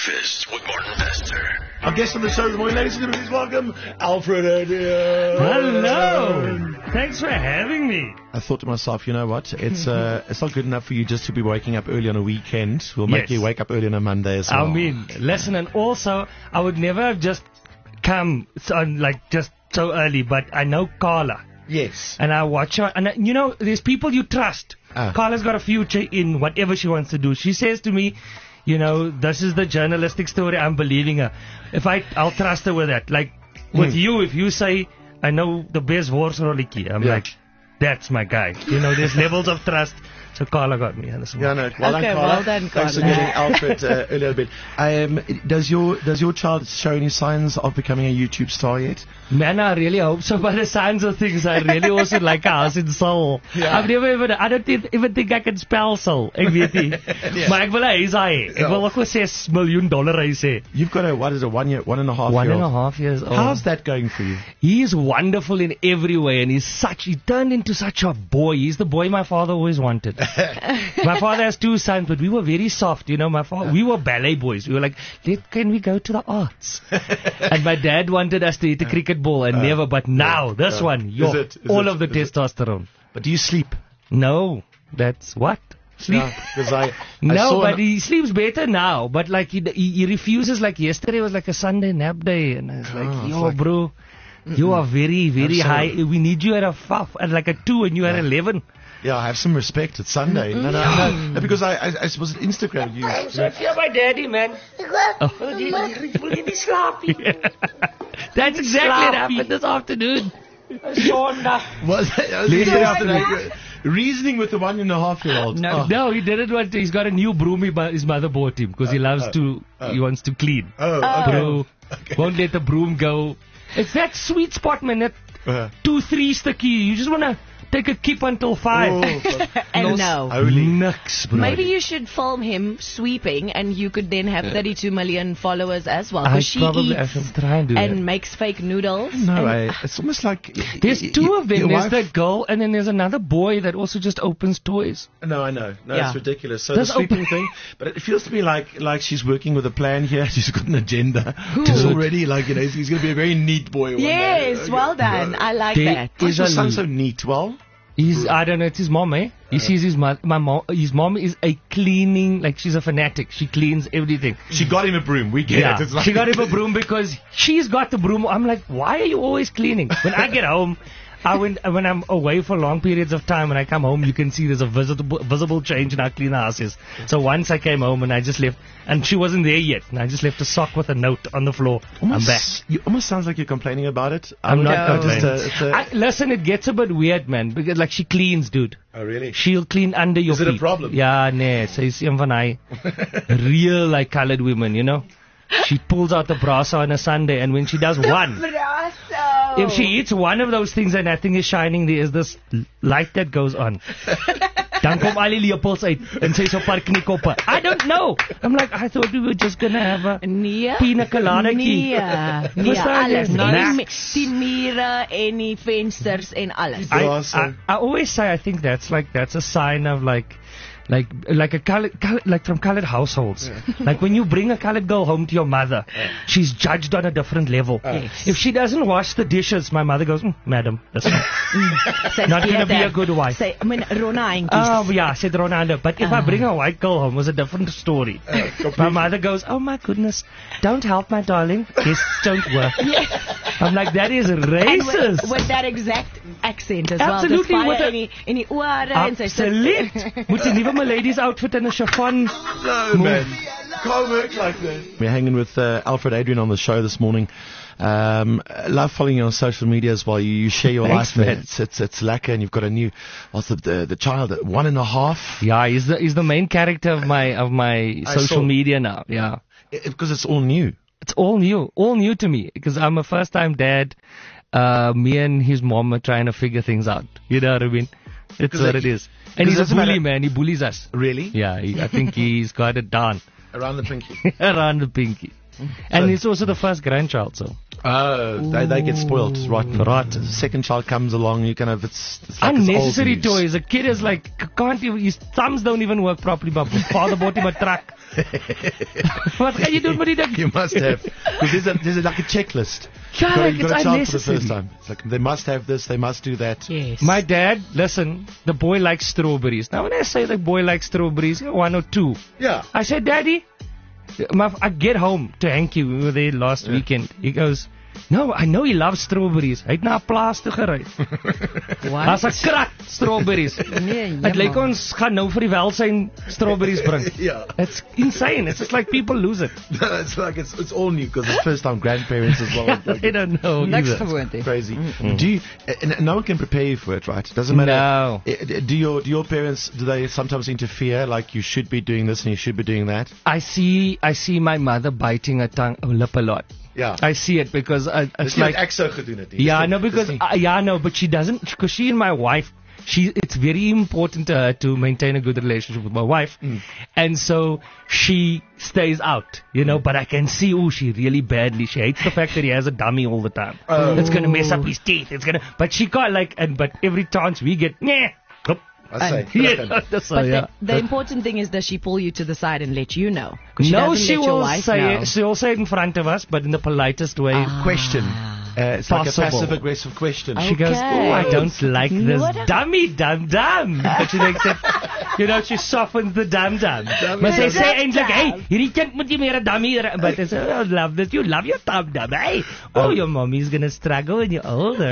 Breakfast with Martin Bester. Our guest on the show this morning, ladies and gentlemen, please welcome Alfred Adrian. Hello. Thanks for having me. I thought to myself, you know what? It's not good enough for you just to be waking up early on a weekend. We'll make you wake up early on a Monday as well. I mean, listen, and also, I would never have just come just so early, but I know Carla. Yes. And I watch her, and there's people you trust. Carla's got a future in whatever she wants to do. She says to me, this is the journalistic story, I'm believing her. I'll trust her with that. Like, with you, if you say, I know the best Worsroliki, I'm like, that's my guy. There's levels of trust. So Carla got me. Yeah, no. Well done, Carla. Well done, Carla. Thanks for getting Alfred a little bit. Does your child show any signs of becoming a YouTube star yet? Man, I really hope so. By the signs of things, I really also like a house in Seoul. Yeah. I don't even think I can spell Seoul. Ek weet nie. Maar ek wil hy is hy. Ek wil ook wel $6 million hy sê. You've got a 1.5 year old. 1.5 years old. How's that going for you? He is wonderful in every way, and he turned into such a boy. He's the boy my father always wanted. My father has 2 sons, but we were very soft. We were ballet boys. We were like, can we go to the arts? And my dad wanted us to hit a cricket ball and never, but now, this one, all of the testosterone. But do you sleep? No, that's what? Sleep? No, but he sleeps better now, but like he refuses. Like yesterday was like a Sunday nap day, and I was like, bro, you are very, very high. We need you at a 2 and you at 11. Yeah, I have some respect. It's Sunday. No, because I was at Instagram. I feel my daddy, man. Will you be sloppy? That's exactly what happened this afternoon. Reasoning with the 1.5-year-old. No, he didn't want to. He's got a new broom his mother bought him because he loves to. He wants to clean. Bro, won't let the broom go. It's that sweet spot, man. That 2-3 sticky. You just wanna take a keep until 5. And no. Nux, bro. Maybe you should film him sweeping, and you could then have 32 million followers as well. I Because she probably eats should try and do that. makes fake noodles. No, it's almost like there's 2 of them. There's that girl, and then there's another boy that also just opens toys. No, I know. No, it's ridiculous. So the sleeping thing, but it feels to me like she's working with a plan here. She's got an agenda. It's already he's going to be a very neat boy. Yes, well done. I like that. Why is your son so neat? Well. I don't know, it's his mom, eh? He sees his mom, his mom is a cleaning, like she's a fanatic. She cleans everything. She got him a broom, we get it. It's like she got him a broom because she's got the broom. I'm like, why are you always cleaning? When I get home, when I'm away for long periods of time, when I come home, you can see there's a visible change in how clean the house is. So once I came home and I just left, and she wasn't there yet, and I just left a sock with a note on the floor. I'm back. You almost sounds like you're complaining about it. I'm not complaining. Listen, it gets a bit weird, man, because like she cleans, dude. Oh, really? She'll clean under your feet. Is it a problem? Yeah, nee. She's van I real like colored women, She pulls out the brasso on a Sunday, and when she does one, if she eats one of those things and nothing is shining, there is this light that goes on. Dan kom al die lepels uit en sy so paar kniekoppe. I don't know. I'm like, I thought we were just gonna have a pina colada. Nee, alles. Die mure en die vensters en alles. I always say I think that's a sign of like a colored, from colored households. Like when you bring a colored girl home to your mother, she's judged on a different level. If she doesn't wash the dishes, my mother goes, madam, that's not going to be a good wife. Oh, yeah, said Ronaldo. But if I bring a white girl home, it was a different story. My mother goes, oh my goodness, don't help my darling. Guests don't work. I'm like, that is racist. And with that exact accent as Absolutely, well. Absolutely. In die ore en sy sit. Moet jy liever my lady's outfit in a chiffon. No, man. Can't work like that. We're hanging with Alfred Adrian on the show this morning. Love following you on social media as well. You share your life, man. It's lacquer, and you've got a new. What's the child at 1.5? Yeah, he's the main character of my social media now. Yeah, because it's all new. It's all new to me because I'm a first-time dad. Me and his mom are trying to figure things out. You know what I mean? It's what it is. And he's a bully, man. He bullies us. Really? Yeah, I think he's got it down. Around the pinky. Around the pinky. And it's also the first grandchild, so. Oh, they get spoiled. Right. The second child comes along, you kind of, it's like unnecessary it's old news. toys. A kid is like, can't even, his thumbs don't even work properly, but father bought him a truck. What can you do with it? You must have. Because there's like a checklist. Yeah, like You've got it's a child for the unnecessary. first time. It's like, they must have this, they must do that. Yes. My dad, listen, the boy likes strawberries. Now when I say the boy likes strawberries, one or two. Yeah. I said, Daddy, I get home to Hanky, we were there last weekend. He goes, no, I know he loves strawberries. Hy het na 'n plaas toe gery. As 'n krat strawberries. Nee, Dit lyk ons gaan nou vir die welsyn strawberries bring. Yeah. It's insane. It's just like people lose it. It's like, it's all new because it's first time grandparents as well. Like, They don't know Niks either. gewoond he. crazy. Do you, and no one can prepare you for it, right? It doesn't matter. No. Do your parents, do they sometimes interfere, like you should be doing this and you should be doing that? I see my mother biting her lip a lot. Yeah. I see it because it's like Yeah, no, because but she doesn't, because she and my wife, it's very important to her to maintain a good relationship with my wife, and so she stays out, but I can see, she really badly, she hates the fact that he has a dummy all the time. It's gonna mess up his teeth, but she can't but every chance we get, I say. yeah, so, The important thing is, does she pull you to the side and let you know? 'Cause she no, doesn't she let your will wife say know. it. She will say it in front of us, but in the politest way. Question. It's like a Possible. passive aggressive question. She goes, Okay. I don't like this What a- dummy dum-dum. But she thinks that, she softens the dum-dum. But they say eindelijk, hey, hierdie kind moet jy meer 'n dummy. But they say, I love that you love your dum-dum, hey. Oh, your mommy's going to struggle when you're older.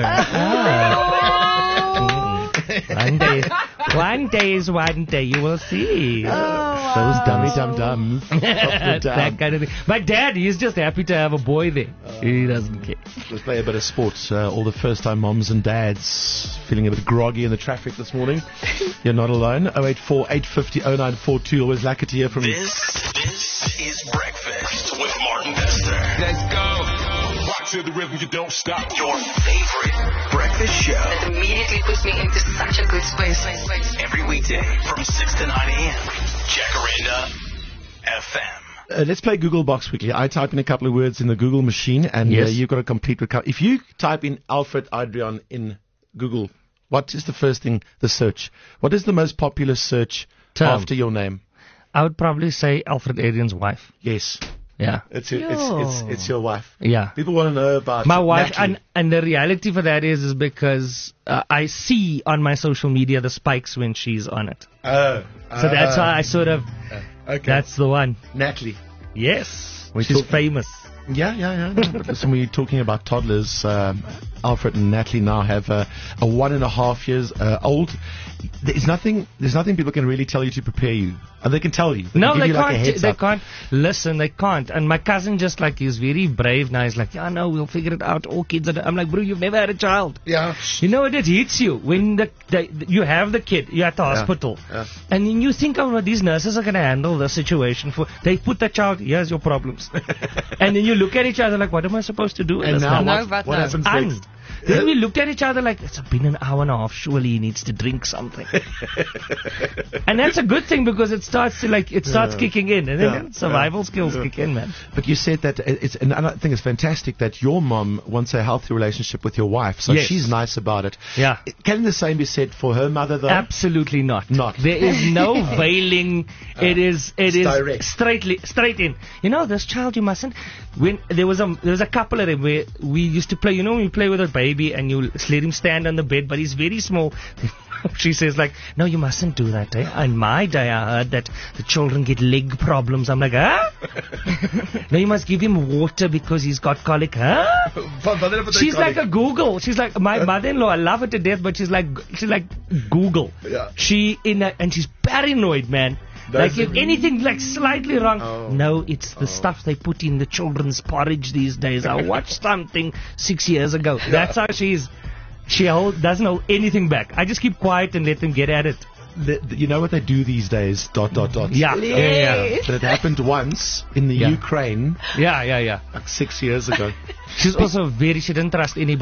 One day, you will see. Those dummy dum-dums. That kind of thing. My dad, he's just happy to have a boy there. He doesn't care. Let's play a bit of sports. All the first-time moms and dads feeling a bit groggy in the traffic this morning. You're not alone. 084 850 0942. Always lucky to hear from you. This is Breakfast with Martin Bester. Let's go. Rock to the rhythm, you don't stop. Your favorite breakfast show. That immediately puts me into such a good space. Every weekday from 6 to 9 a.m. Jacaranda FM. Let's play Google Box quickly. I type in a couple of words in the Google machine, and Yes. you've got a complete recovery. If you type in Alfred Adrian in Google, what is the first thing, the search? What is the most popular search Term. after your name? I would probably say Alfred Adrian's wife. Yes. Yeah. It's your wife. Yeah. People want to know about My wife, Natalie. and the reality for that is because I see on my social media the spikes when she's on it. Oh. So that's why I sort of, Okay. that's the one. Natalie. Yes. We She's talk- famous. Yeah. No, but listen, we're talking about toddlers. Alfred and Natalie now have a 1.5 years old. There's nothing people can really tell you to prepare you. And they can tell you. No, can give they you like a can't. heads They up. can't listen. They can't. And my cousin just he's very brave now. He's like, yeah, no, we'll figure it out. All kids are. I'm like, bro, you've never had a child. Yeah. You know what? It hits you when you have the kid. You're at the hospital, yeah. and then you think, oh, these nurses are going to handle the situation. They put the child. Here's your problems, and then you look at each other like, what am I supposed to do? in And this now now? what happens And next? then we looked at each other like, it's been an hour and a half. Surely he needs to drink something. And that's a good thing because it starts kicking in, and then survival skills kick in, man. But you said that and I think it's fantastic that your mom wants a healthy relationship with your wife, so Yes. she's nice about it. Yeah. Can the same be said for her mother, though? Absolutely not. Not. There is no veiling. It is direct. straight in. This child you mustn't. When there was a couple of them where we used to play. When you play with a baby and you let him stand on the bed, but he's very small. She says no, you mustn't do that. On my day, I heard that the children get leg problems. I'm like, huh? No, you must give him water because he's got colic, huh? She's like a Google. She's like my mother-in-law. I love her to death, but she's like Google. Yeah. And she's paranoid, man. Like if anything slightly wrong, no, it's the stuff they put in the children's porridge these days. I watched something 6 years ago. That's how she is. She doesn't hold anything back. I just keep quiet and let them get at it. You know what they do these days? ... Yeah. But it happened once in the Yeah. Ukraine Yeah. like 6 years ago. She's also she didn't trust anybody.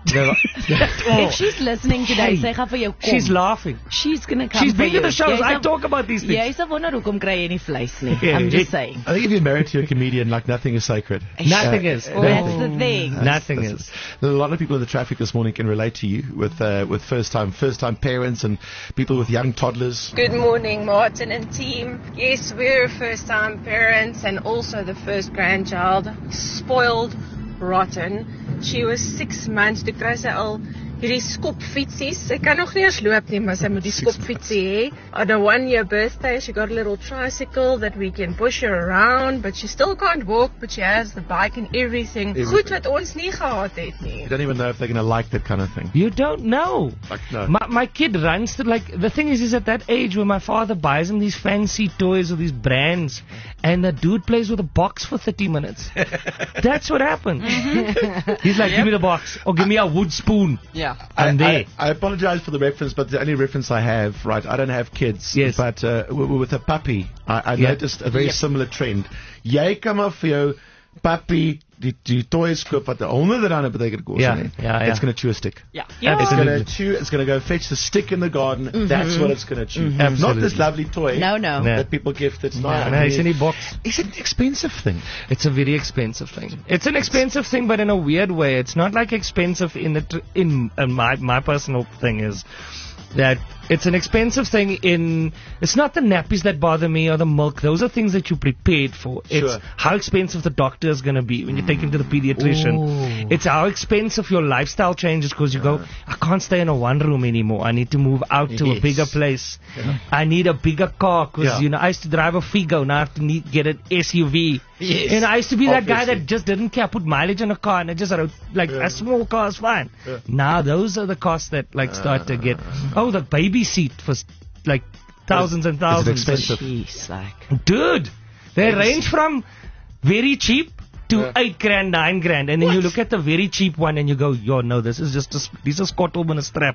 If she's listening today, sy gaan vir jou kom. She's laughing. She's gonna come. She's for been to you. the shows. Jy I sal- talk about these things. Jy sal wonder hoekom kry jy nie vleis nie. Yeah. I'm just saying. I think if you're married to a comedian, like nothing is sacred. Nothing is. That's the thing. Nothing is. A lot of people in the traffic this morning can relate to you with first time parents and people with young toddlers. Good morning, Martin and team. Yes, we're first-time parents and also the first grandchild. Spoiled, rotten. She was 6 months toe kry sy al hierdie skopfietsies. Sy kan nog nie eens loop nie, maar sy moet die skopfietsie hê. On her 1-year birthday, she got a little tricycle that we can push her around, but she still can't walk, but she has the bike and everything. Goed wat ons nie gehad het nie. You don't even know if they're going to like that kind of thing. You don't know. Like, no. My kid runs through, like, the thing is at that age where my father buys him these fancy toys or these brands, and the dude plays with a box for 30 minutes. That's what happens. He's like, give me the box, or give me a wood spoon. Yeah. And I apologize for the reference, but the only reference I have, right, I don't have kids, Yes. but with a puppy, I Yeah. noticed a very similar trend. Jy kan maar vir jou puppy die toys koop wat R100 beteken kos. Ja, nee. ja. It's going to chew a stick. Yeah. It's going to Absolutely. chew. It's going to go fetch the stick in the garden. That's what it's going to chew. Not Absolutely. this lovely toy No. No. that people gift. It's not. No, it's in a box. It's an expensive thing. It's a very expensive thing. It's an expensive thing, but in a weird way. It's not like expensive in my personal thing is that it's an expensive thing in, it's not the nappies that bother me or the milk. Those are things that you prepared for. It's Sure. how expensive the doctor is going to be when you take him to the pediatrician. It's how expensive your lifestyle changes because you go, I can't stay in a one room anymore. I need to move out to a Yes. bigger place. I need a bigger car because, Yeah. I used to drive a Figo. Now I have to get an SUV. Yes. And I used to be that guy Obviously. that just didn't care, put mileage on a car, and I just wrote, like, a small car is fine. Now those are the costs that, like, start to get, the baby seat for, like, thousands and Is it thousands. expensive? Jeez, like. Dude, they range from very cheap to $8,000, $9,000, and then you look at the very cheap one and you go, no, this is just this is skottel met 'n strap.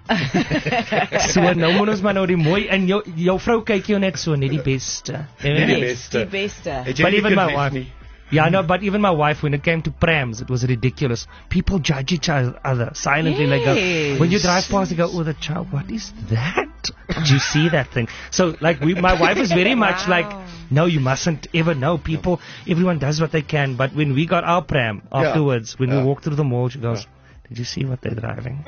So nou moet ons maar nou die mooi en jou vrou kyk jou net so net die beste. Yes, die beste. But even my wife. Yeah, no, but even my wife, when it came to prams, it was ridiculous. People judge each other silently. Like, when you drive past, they go, oh, the child, what is that? Did you see that thing? So, like, my wife is very much like, no, you mustn't ever know. Everyone does what they can. But when we got our pram afterwards, when we walked through the mall, she goes, did you see what they're driving?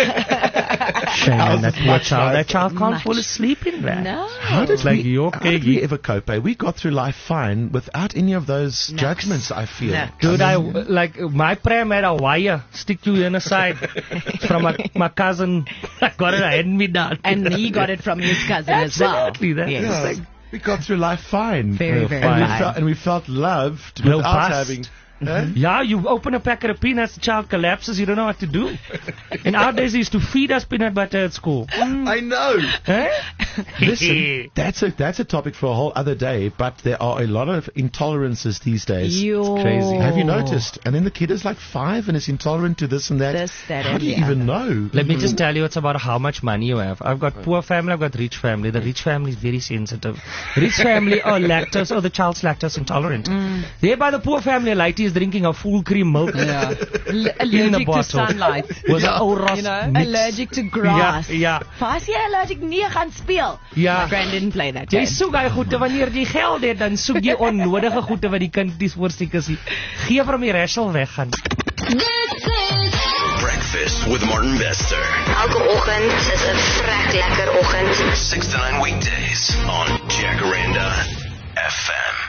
Shame on that poor child. That child can't fall asleep in that. No. How did like we, your how did we keggy. ever cope? We got through life fine without any of those judgments, I feel. No. Dude, like my pram had a wire stick to in the side from my cousin. I got it, I hadn't me down. And he got it from his cousin as well. Absolutely, that Yes. is Yeah, we got through life fine. Very, very and fine. we felt loved No without bust. having... Yeah, you open a packet of peanuts, the child collapses, you don't know what to do. In our days, they used to feed us peanut butter at school. I know. Eh? Listen, that's a topic for a whole other day, but there are a lot of intolerances these days. crazy. Have you noticed? And then the kid is like 5 and is intolerant to this and that. This, that, How and do you the even know? Let me just tell you, it's about how much money you have. I've got poor family, I've got rich family. The rich family is very sensitive. Rich family are lactose, or the child's lactose intolerant. Thereby the pool family, Lighty is drinking a full cream milk. Yeah. In the Allergic to bottle. sunlight. Was a ou ras You know, mix. allergic to grass. Ja, As jy allergic nie gaan speel. Ja. My friend didn't play that Jy game. soek hy goede wanneer jy geld het, dan soek jy onnodige goede wat die kind nie voorstek is. Gee vir hom die rachel weggaan. Breakfast with Martin Bester. Elke oggend is 'n vrek lekker oggend. 6 to 9 weekdays on Jacaranda FM.